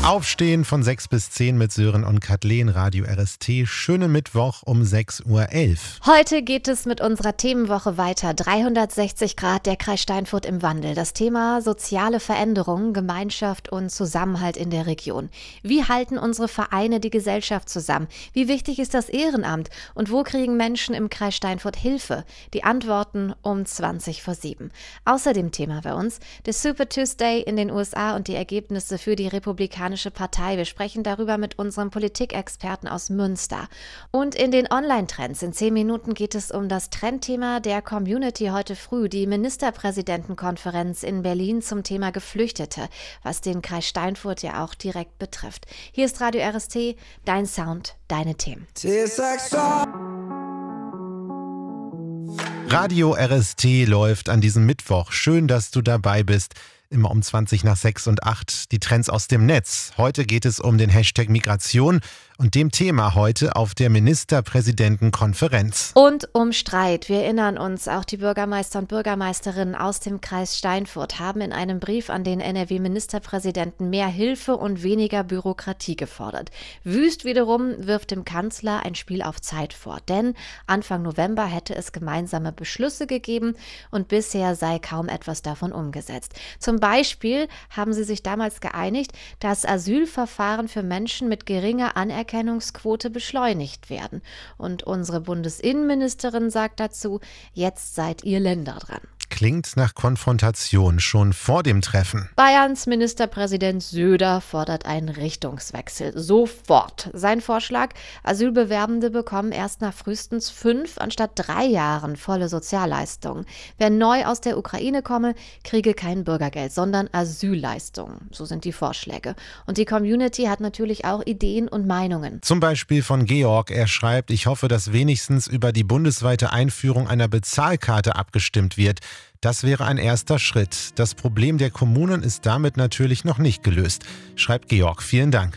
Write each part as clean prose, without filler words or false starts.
Aufstehen von 6 bis 10 mit Sören und Kathleen, Radio RST. Schönen Mittwoch um 6.11 Uhr. Heute geht es mit unserer Themenwoche weiter. 360 Grad, der Kreis Steinfurt im Wandel. Das Thema soziale Veränderung, Gemeinschaft und Zusammenhalt in der Region. Wie halten unsere Vereine die Gesellschaft zusammen? Wie wichtig ist das Ehrenamt? Und wo kriegen Menschen im Kreis Steinfurt Hilfe? Die Antworten um 7:20. Außerdem Thema bei uns der Super Tuesday in den USA und die Ergebnisse für die Republikanische Partei. Wir sprechen darüber mit unserem Politikexperten aus Münster. Und in den Online-Trends in 10 Minuten geht es um das Trendthema der Community heute früh, die Ministerpräsidentenkonferenz in Berlin zum Thema Geflüchtete, was den Kreis Steinfurt ja auch direkt betrifft. Hier ist Radio RST, dein Sound, deine Themen. Radio RST läuft an diesem Mittwoch. Schön, dass du dabei bist. Immer um 20 nach 6 und 8 die Trends aus dem Netz. Heute geht es um den Hashtag Migration und dem Thema heute auf der Ministerpräsidentenkonferenz. Und um Streit. Wir erinnern uns, auch die Bürgermeister und Bürgermeisterinnen aus dem Kreis Steinfurt haben in einem Brief an den NRW-Ministerpräsidenten mehr Hilfe und weniger Bürokratie gefordert. Wüst wiederum wirft dem Kanzler ein Spiel auf Zeit vor, denn Anfang November hätte es gemeinsame Beschlüsse gegeben und bisher sei kaum etwas davon umgesetzt. Zum Beispiel haben sie sich damals geeinigt, dass Asylverfahren für Menschen mit geringer Anerkennungsquote beschleunigt werden. Und unsere Bundesinnenministerin sagt dazu, jetzt seid ihr Länder dran. Klingt nach Konfrontation schon vor dem Treffen. Bayerns Ministerpräsident Söder fordert einen Richtungswechsel. Sofort. Sein Vorschlag, Asylbewerbende bekommen erst nach frühestens 5 anstatt 3 Jahren volle Sozialleistungen. Wer neu aus der Ukraine komme, kriege kein Bürgergeld, sondern Asylleistungen. So sind die Vorschläge. Und die Community hat natürlich auch Ideen und Meinungen. Zum Beispiel von Georg. Er schreibt, ich hoffe, dass wenigstens über die bundesweite Einführung einer Bezahlkarte abgestimmt wird. Das wäre ein erster Schritt. Das Problem der Kommunen ist damit natürlich noch nicht gelöst, schreibt Georg. Vielen Dank.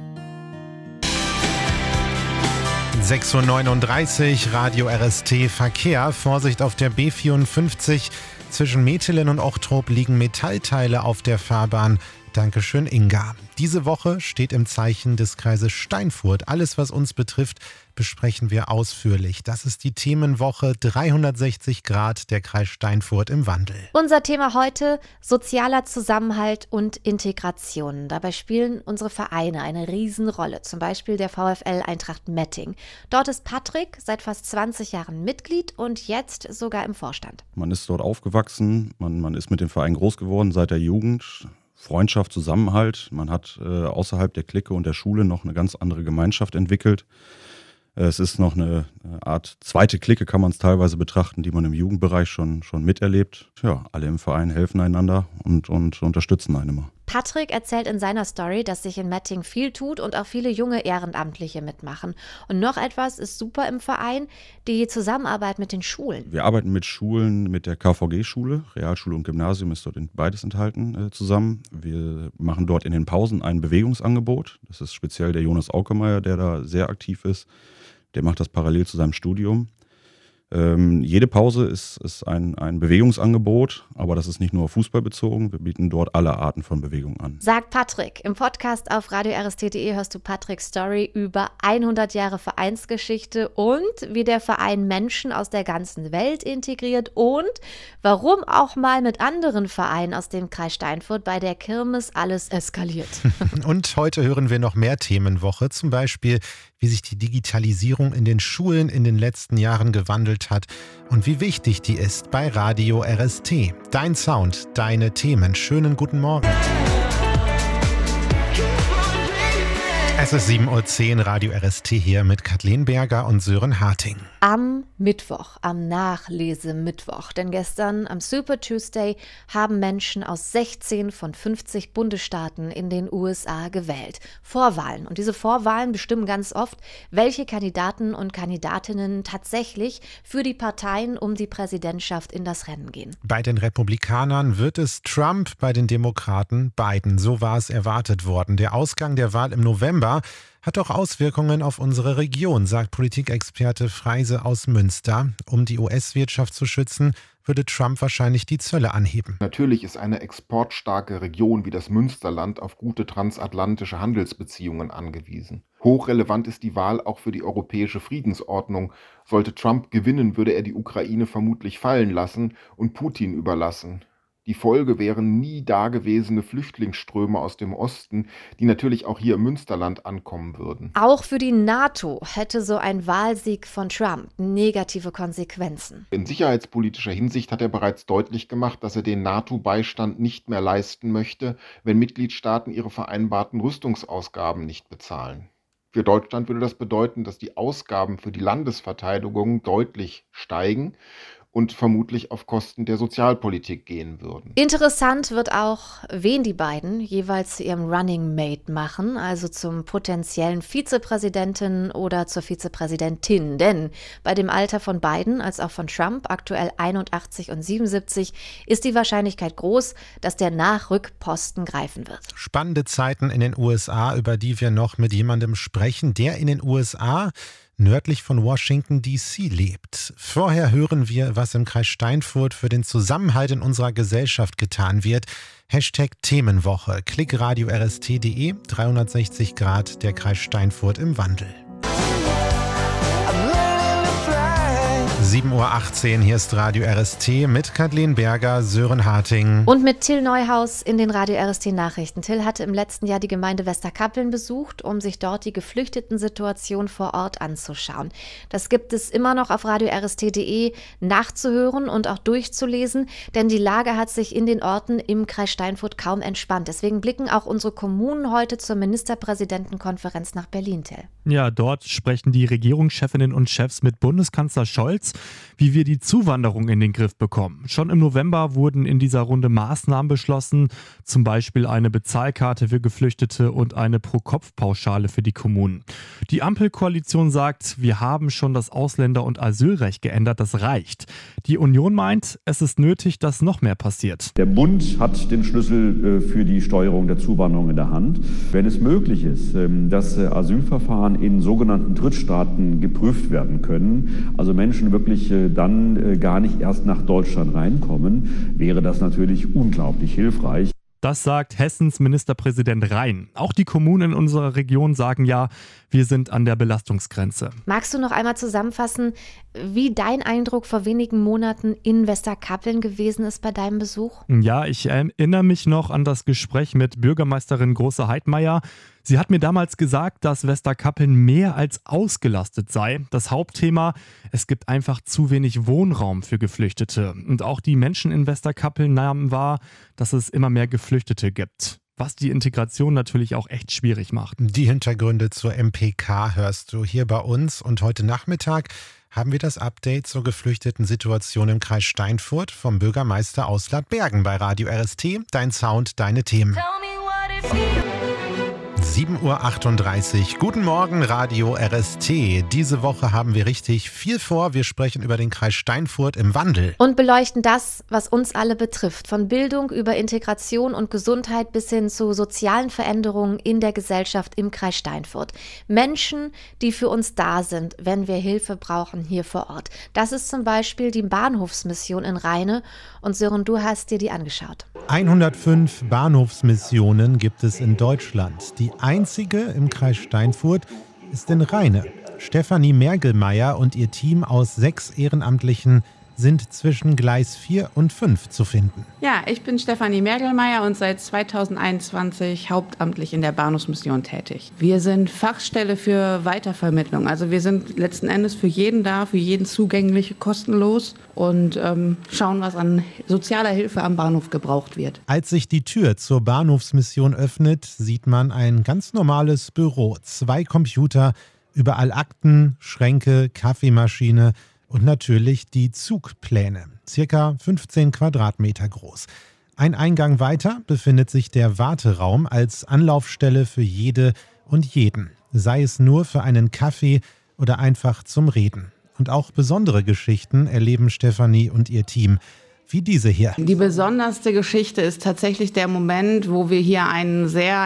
6.39 Uhr, Radio RST Verkehr. Vorsicht auf der B54. Zwischen Metelen und Ochtrup liegen Metallteile auf der Fahrbahn. Dankeschön, Inga. Diese Woche steht im Zeichen des Kreises Steinfurt. Alles, was uns betrifft, besprechen wir ausführlich. Das ist die Themenwoche 360 Grad, der Kreis Steinfurt im Wandel. Unser Thema heute: sozialer Zusammenhalt und Integration. Dabei spielen unsere Vereine eine Riesenrolle. Zum Beispiel der VfL Eintracht Metting. Dort ist Patrick seit fast 20 Jahren Mitglied und jetzt sogar im Vorstand. Man ist dort aufgewachsen, man ist mit dem Verein groß geworden seit der Jugend. Freundschaft, Zusammenhalt. Man hat außerhalb der Clique und der Schule noch eine ganz andere Gemeinschaft entwickelt. Es ist noch eine Art zweite Clique, kann man es teilweise betrachten, die man im Jugendbereich schon miterlebt. Ja, alle im Verein helfen einander und unterstützen einen immer. Patrick erzählt in seiner Story, dass sich in Metting viel tut und auch viele junge Ehrenamtliche mitmachen. Und noch etwas ist super im Verein, die Zusammenarbeit mit den Schulen. Wir arbeiten mit Schulen, mit der KVG-Schule, Realschule und Gymnasium ist dort beides enthalten zusammen. Wir machen dort in den Pausen ein Bewegungsangebot. Das ist speziell der Jonas Aukemeyer, der da sehr aktiv ist. Der macht das parallel zu seinem Studium. Jede Pause ist ein Bewegungsangebot, aber das ist nicht nur Fußball bezogen. Wir bieten dort alle Arten von Bewegung an. Sagt Patrick. Im Podcast auf radiorst.de hörst du Patricks Story über 100 Jahre Vereinsgeschichte und wie der Verein Menschen aus der ganzen Welt integriert und warum auch mal mit anderen Vereinen aus dem Kreis Steinfurt bei der Kirmes alles eskaliert. Und heute hören wir noch mehr Themenwoche, zum Beispiel wie sich die Digitalisierung in den Schulen in den letzten Jahren gewandelt hat und wie wichtig die ist bei Radio RST. Dein Sound, deine Themen. Schönen guten Morgen. Es ist 7.10 Uhr, Radio RST hier mit Kathleen Berger und Sören Harting. Am Mittwoch, am Nachlesemittwoch, denn gestern am Super Tuesday haben Menschen aus 16 von 50 Bundesstaaten in den USA gewählt. Vorwahlen. Und diese Vorwahlen bestimmen ganz oft, welche Kandidaten und Kandidatinnen tatsächlich für die Parteien um die Präsidentschaft in das Rennen gehen. Bei den Republikanern wird es Trump, bei den Demokraten Biden. So war es erwartet worden. Der Ausgang der Wahl im November hat auch Auswirkungen auf unsere Region, sagt Politikexperte Freise aus Münster. Um die US-Wirtschaft zu schützen, würde Trump wahrscheinlich die Zölle anheben. Natürlich ist eine exportstarke Region wie das Münsterland auf gute transatlantische Handelsbeziehungen angewiesen. Hochrelevant ist die Wahl auch für die europäische Friedensordnung. Sollte Trump gewinnen, würde er die Ukraine vermutlich fallen lassen und Putin überlassen. Die Folge wären nie dagewesene Flüchtlingsströme aus dem Osten, die natürlich auch hier im Münsterland ankommen würden. Auch für die NATO hätte so ein Wahlsieg von Trump negative Konsequenzen. In sicherheitspolitischer Hinsicht hat er bereits deutlich gemacht, dass er den NATO-Beistand nicht mehr leisten möchte, wenn Mitgliedstaaten ihre vereinbarten Rüstungsausgaben nicht bezahlen. Für Deutschland würde das bedeuten, dass die Ausgaben für die Landesverteidigung deutlich steigen und vermutlich auf Kosten der Sozialpolitik gehen würden. Interessant wird auch, wen die beiden jeweils zu ihrem Running Mate machen, also zum potenziellen Vizepräsidenten oder zur Vizepräsidentin. Denn bei dem Alter von Biden als auch von Trump, aktuell 81 und 77, ist die Wahrscheinlichkeit groß, dass der Nachrückposten greifen wird. Spannende Zeiten in den USA, über die wir noch mit jemandem sprechen, der in den USA nördlich von Washington D.C. lebt. Vorher hören wir, was im Kreis Steinfurt für den Zusammenhalt in unserer Gesellschaft getan wird. #Themenwoche. Klick radio-rst.de, 360 Grad, der Kreis Steinfurt im Wandel. 7:18 Uhr, hier ist Radio RST mit Kathleen Berger, Sören Harting. Und mit Till Neuhaus in den Radio RST Nachrichten. Till hatte im letzten Jahr die Gemeinde Westerkappeln besucht, um sich dort die Geflüchteten-Situation vor Ort anzuschauen. Das gibt es immer noch auf radio-rst.de nachzuhören und auch durchzulesen, denn die Lage hat sich in den Orten im Kreis Steinfurt kaum entspannt. Deswegen blicken auch unsere Kommunen heute zur Ministerpräsidentenkonferenz nach Berlin, Till. Ja, dort sprechen die Regierungschefinnen und Chefs mit Bundeskanzler Scholz, wie wir die Zuwanderung in den Griff bekommen. Schon im November wurden in dieser Runde Maßnahmen beschlossen, zum Beispiel eine Bezahlkarte für Geflüchtete und eine Pro-Kopf-Pauschale für die Kommunen. Die Ampelkoalition sagt, wir haben schon das Ausländer- und Asylrecht geändert, das reicht. Die Union meint, es ist nötig, dass noch mehr passiert. Der Bund hat den Schlüssel für die Steuerung der Zuwanderung in der Hand. Wenn es möglich ist, dass Asylverfahren in sogenannten Drittstaaten geprüft werden können, also Menschen wirklich dann gar nicht erst nach Deutschland reinkommen, wäre das natürlich unglaublich hilfreich. Das sagt Hessens Ministerpräsident Rhein. Auch die Kommunen in unserer Region sagen ja, wir sind an der Belastungsgrenze. Magst du noch einmal zusammenfassen, wie dein Eindruck vor wenigen Monaten in Westerkappeln gewesen ist bei deinem Besuch? Ja, ich erinnere mich noch an das Gespräch mit Bürgermeisterin Große-Heidmeier. Sie hat mir damals gesagt, dass Westerkappeln mehr als ausgelastet sei. Das Hauptthema, es gibt einfach zu wenig Wohnraum für Geflüchtete. Und auch die Menschen in Westerkappeln nahmen wahr, dass es immer mehr Geflüchtete gibt. Was die Integration natürlich auch echt schwierig macht. Die Hintergründe zur MPK hörst du hier bei uns. Und heute Nachmittag haben wir das Update zur geflüchteten Situation im Kreis Steinfurt vom Bürgermeister Auslad Bergen bei Radio RST. Dein Sound, deine Themen. 7:38 Uhr. Guten Morgen, Radio RST. Diese Woche haben wir richtig viel vor. Wir sprechen über den Kreis Steinfurt im Wandel. Und beleuchten das, was uns alle betrifft. Von Bildung über Integration und Gesundheit bis hin zu sozialen Veränderungen in der Gesellschaft im Kreis Steinfurt. Menschen, die für uns da sind, wenn wir Hilfe brauchen hier vor Ort. Das ist zum Beispiel die Bahnhofsmission in Rheine. Und Sören, du hast dir die angeschaut. 105 Bahnhofsmissionen gibt es in Deutschland. Die einzige im Kreis Steinfurt ist in Rheine. Stefanie Mergelmeier und ihr Team aus 6 Ehrenamtlichen sind zwischen Gleis 4 und 5 zu finden. Ja, ich bin Stefanie Mergelmeier und seit 2021 hauptamtlich in der Bahnhofsmission tätig. Wir sind Fachstelle für Weitervermittlung. Also wir sind letzten Endes für jeden da, für jeden zugänglich, kostenlos und schauen, was an sozialer Hilfe am Bahnhof gebraucht wird. Als sich die Tür zur Bahnhofsmission öffnet, sieht man ein ganz normales Büro. 2 Computer, überall Akten, Schränke, Kaffeemaschine und natürlich die Zugpläne, circa 15 Quadratmeter groß. Ein Eingang weiter befindet sich der Warteraum als Anlaufstelle für jede und jeden, sei es nur für einen Kaffee oder einfach zum Reden. Und auch besondere Geschichten erleben Stefanie und ihr Team, wie diese hier. Die besonderste Geschichte ist tatsächlich der Moment, wo wir hier einen sehr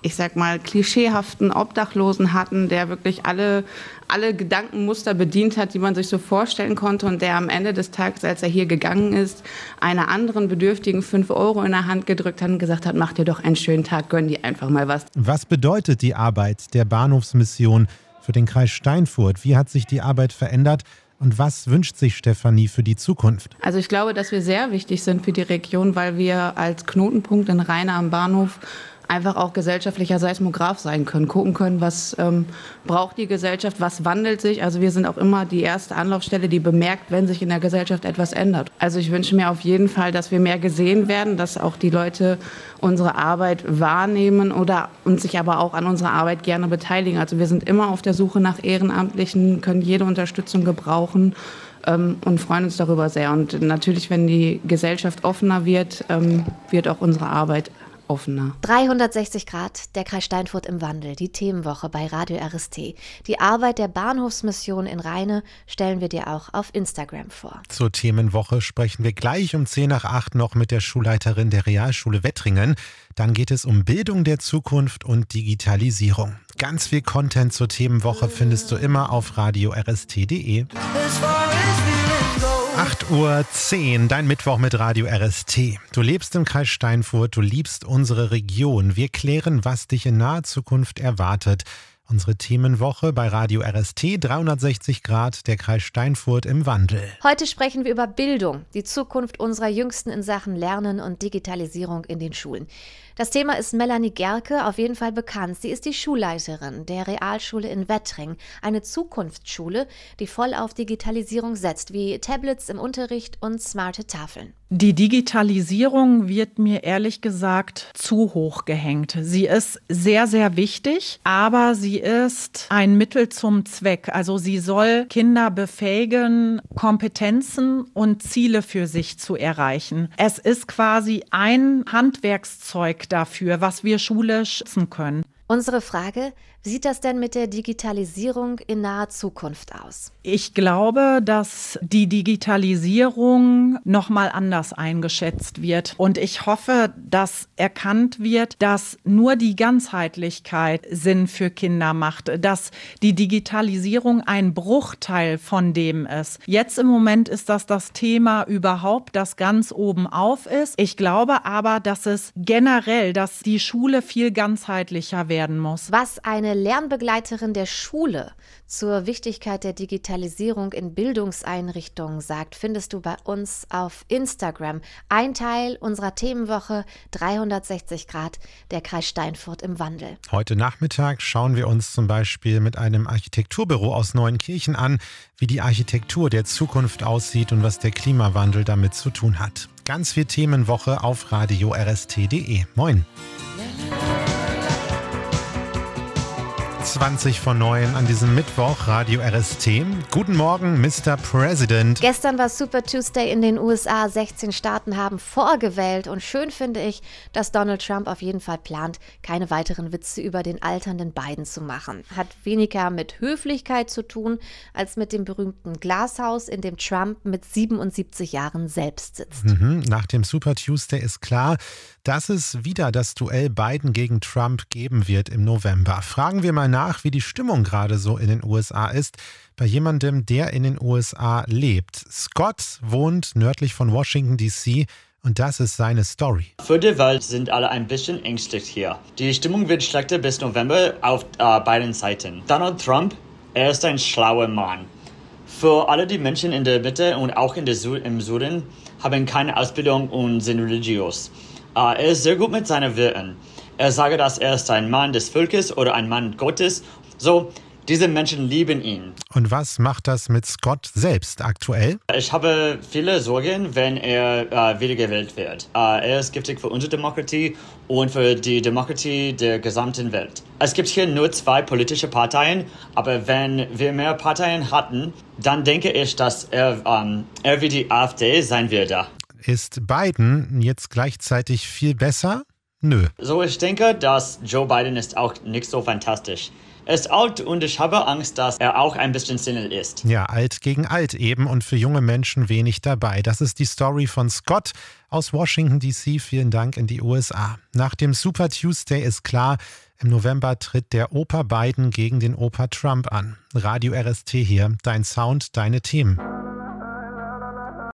ich sag mal, klischeehaften Obdachlosen hatten, der wirklich alle Gedankenmuster bedient hat, die man sich so vorstellen konnte und der am Ende des Tages, als er hier gegangen ist, einer anderen Bedürftigen 5 € in der Hand gedrückt hat und gesagt hat, mach dir doch einen schönen Tag, gönn dir einfach mal was. Was bedeutet die Arbeit der Bahnhofsmission für den Kreis Steinfurt? Wie hat sich die Arbeit verändert? Und was wünscht sich Stefanie für die Zukunft? Also ich glaube, dass wir sehr wichtig sind für die Region, weil wir als Knotenpunkt in Rheine am Bahnhof einfach auch gesellschaftlicher Seismograph sein können, gucken können, was braucht die Gesellschaft, was wandelt sich. Also wir sind auch immer die erste Anlaufstelle, die bemerkt, wenn sich in der Gesellschaft etwas ändert. Also ich wünsche mir auf jeden Fall, dass wir mehr gesehen werden, dass auch die Leute unsere Arbeit wahrnehmen und sich aber auch an unserer Arbeit gerne beteiligen. Also wir sind immer auf der Suche nach Ehrenamtlichen, können jede Unterstützung gebrauchen und freuen uns darüber sehr. Und natürlich, wenn die Gesellschaft offener wird, wird auch unsere Arbeit offener. 360 Grad, der Kreis Steinfurt im Wandel, die Themenwoche bei Radio RST. Die Arbeit der Bahnhofsmission in Rheine stellen wir dir auch auf Instagram vor. Zur Themenwoche sprechen wir gleich um 7:10 noch mit der Schulleiterin der Realschule Wettringen. Dann geht es um Bildung der Zukunft und Digitalisierung. Ganz viel Content zur Themenwoche findest du immer auf radiorst.de. 8:10 Uhr, dein Mittwoch mit Radio RST. Du lebst im Kreis Steinfurt, du liebst unsere Region. Wir klären, was dich in naher Zukunft erwartet. Unsere Themenwoche bei Radio RST, 360 Grad, der Kreis Steinfurt im Wandel. Heute sprechen wir über Bildung, die Zukunft unserer Jüngsten in Sachen Lernen und Digitalisierung in den Schulen. Das Thema ist Melanie Gerke auf jeden Fall bekannt. Sie ist die Schulleiterin der Realschule in Wettringen, eine Zukunftsschule, die voll auf Digitalisierung setzt, wie Tablets im Unterricht und smarte Tafeln. Die Digitalisierung wird mir ehrlich gesagt zu hoch gehängt. Sie ist sehr, sehr wichtig, aber sie ist ein Mittel zum Zweck. Also sie soll Kinder befähigen, Kompetenzen und Ziele für sich zu erreichen. Es ist quasi ein Handwerkszeug dafür, was wir schulisch nutzen können. Unsere Frage, wie sieht das denn mit der Digitalisierung in naher Zukunft aus? Ich glaube, dass die Digitalisierung nochmal anders eingeschätzt wird. Und ich hoffe, dass erkannt wird, dass nur die Ganzheitlichkeit Sinn für Kinder macht, dass die Digitalisierung ein Bruchteil von dem ist. Jetzt im Moment ist das Thema überhaupt, das ganz oben auf ist. Ich glaube aber, dass es generell, dass die Schule viel ganzheitlicher werden muss. Was eine Lernbegleiterin der Schule zur Wichtigkeit der Digitalisierung in Bildungseinrichtungen sagt, findest du bei uns auf Instagram. Ein Teil unserer Themenwoche 360 Grad, der Kreis Steinfurt im Wandel. Heute Nachmittag schauen wir uns zum Beispiel mit einem Architekturbüro aus Neuenkirchen an, wie die Architektur der Zukunft aussieht und was der Klimawandel damit zu tun hat. Ganz viel Themenwoche auf radiorst.de. Moin. 8:20 an diesem Mittwoch, Radio RST. Guten Morgen, Mr. President. Gestern war Super Tuesday in den USA. 16 Staaten haben vorgewählt. Und schön finde ich, dass Donald Trump auf jeden Fall plant, keine weiteren Witze über den alternden Biden zu machen. Hat weniger mit Höflichkeit zu tun, als mit dem berühmten Glashaus, in dem Trump mit 77 Jahren selbst sitzt. Nach dem Super Tuesday ist klar, dass es wieder das Duell Biden gegen Trump geben wird im November. Fragen wir mal nach, wie die Stimmung gerade so in den USA ist, bei jemandem, der in den USA lebt. Scott wohnt nördlich von Washington, D.C. und das ist seine Story. Für die Welt sind alle ein bisschen ängstlich hier. Die Stimmung wird schlechter bis November auf beiden Seiten. Donald Trump, er ist ein schlauer Mann. Für alle die Menschen in der Mitte und auch im Süden haben keine Ausbildung und sind religiös. Er ist sehr gut mit seinen Werten. Er sagt, dass er ist ein Mann des Volkes oder ein Mann Gottes. So, diese Menschen lieben ihn. Und was macht das mit Scott selbst aktuell? Ich habe viele Sorgen, wenn er wiedergewählt wird. Er ist giftig für unsere Demokratie und für die Demokratie der gesamten Welt. Es gibt hier nur 2 politische Parteien, aber wenn wir mehr Parteien hatten, dann denke ich, dass er wie die AfD sein würde. Ist Biden jetzt gleichzeitig viel besser? Nö. So, ich denke, dass Joe Biden ist auch nicht so fantastisch. Er ist alt und ich habe Angst, dass er auch ein bisschen senil ist. Ja, alt gegen alt eben und für junge Menschen wenig dabei. Das ist die Story von Scott aus Washington D.C. Vielen Dank in die USA. Nach dem Super Tuesday ist klar, im November tritt der Opa Biden gegen den Opa Trump an. Radio RST hier, dein Sound, deine Themen.